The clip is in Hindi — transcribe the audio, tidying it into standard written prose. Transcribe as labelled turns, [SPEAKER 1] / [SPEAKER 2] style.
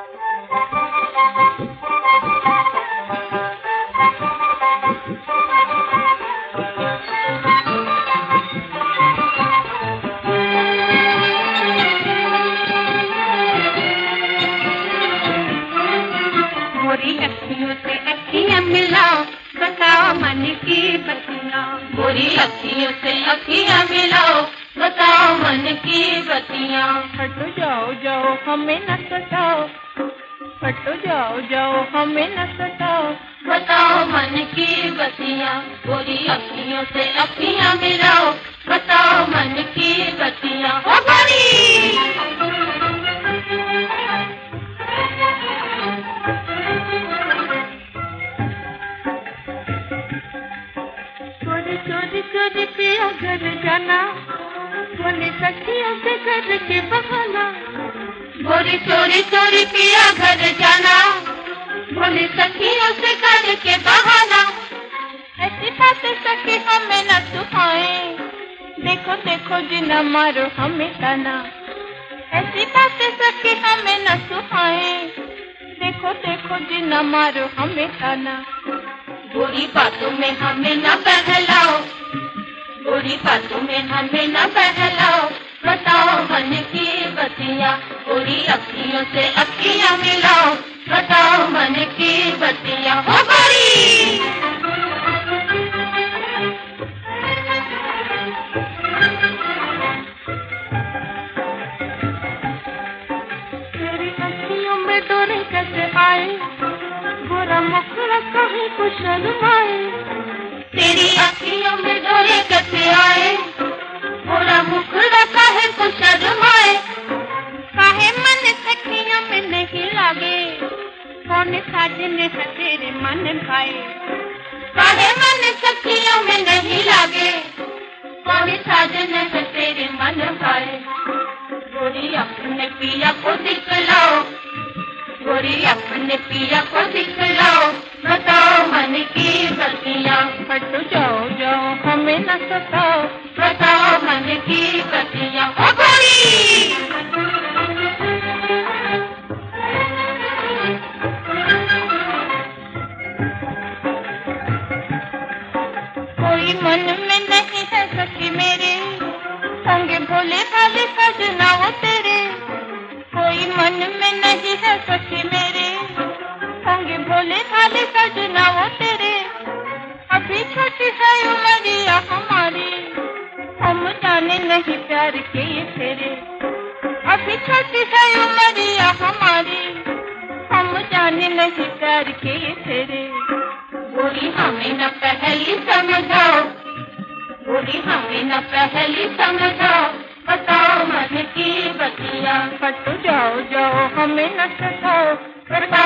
[SPEAKER 1] गोरी अखियों से अखियां मिलाओ, बताओ मन की बतियां। गोरी अखियों से अखियां मिलाओ, बताओ मन की बतियां।
[SPEAKER 2] हटो जाओ जाओ हमें न सताओ, हटो जाओ जाओ हमें न सताओ,
[SPEAKER 1] बताओ मन की बतियां। गोरी अखियों से अखियां मिलाओ, बताओ मन की बतियां। ओ गोरी
[SPEAKER 2] चोरी चोरी पिया घर जाना, बोली सखियों से घर के बहाना।
[SPEAKER 1] गोरी चोरी चोरी पिया घर जाना, बोली सखियों से घर के बहाना।
[SPEAKER 2] ऐसी बातें सखी हमें न सुहाए, देखो देखो जी न मारो हमें ताना। ऐसी बातें सखी हमें न सुहाए, देखो देखो जी न मारो हमें ताना।
[SPEAKER 1] बुरी बातों में हमें न बहलाओ, बुरी बातों में हमें न बहलाओ, बताओ मन की बतियां। गोरी अखियों से अखियां मिलाओ, बताओ मन की बतियां। हो गोरी
[SPEAKER 2] तेरी अखियों में डोरे कैसे आए, गोरा मुखड़ा कहीं को शर्माए।
[SPEAKER 1] तेरी अखियों में डोरे कैसे आए, गोरा मुखड़ा काहे को शर्माए।
[SPEAKER 2] काहे मन सखियों में नहीं लागे, कौन साजन है तेरे मन भाए।
[SPEAKER 1] काहे मन सखियों में नहीं लागे, कौन साजन है तेरे मन भाए। गोरी अपने पिया को दिखलाओ, गोरी अपने पिया को दिखलाओ, बताओ मन की बतियां।
[SPEAKER 2] हटो जाओ जाओ हमें न सताओ,
[SPEAKER 1] बताओ मन की बतियां। ओ गोरी
[SPEAKER 2] कोई मन में नहीं है सखी मेरे, संग भोले भाले सजना वो तेरे। कोई मन में नहीं है सखी मेरे, संग भोले भाले सजना वो तेरे। अभी छोटी है उमरिया हमारी, हम जाने नहीं प्यार के ये तेरे। अभी छोटी है उमरिया हमारी, हम जाने नहीं प्यार के ये तेरे।
[SPEAKER 1] गोरी हमें न पहली समझाओ, गोरी हमें न पहली समझाओ, बताओ मन की बतियां।
[SPEAKER 2] हटो जाओ जाओ हमें न सताओ,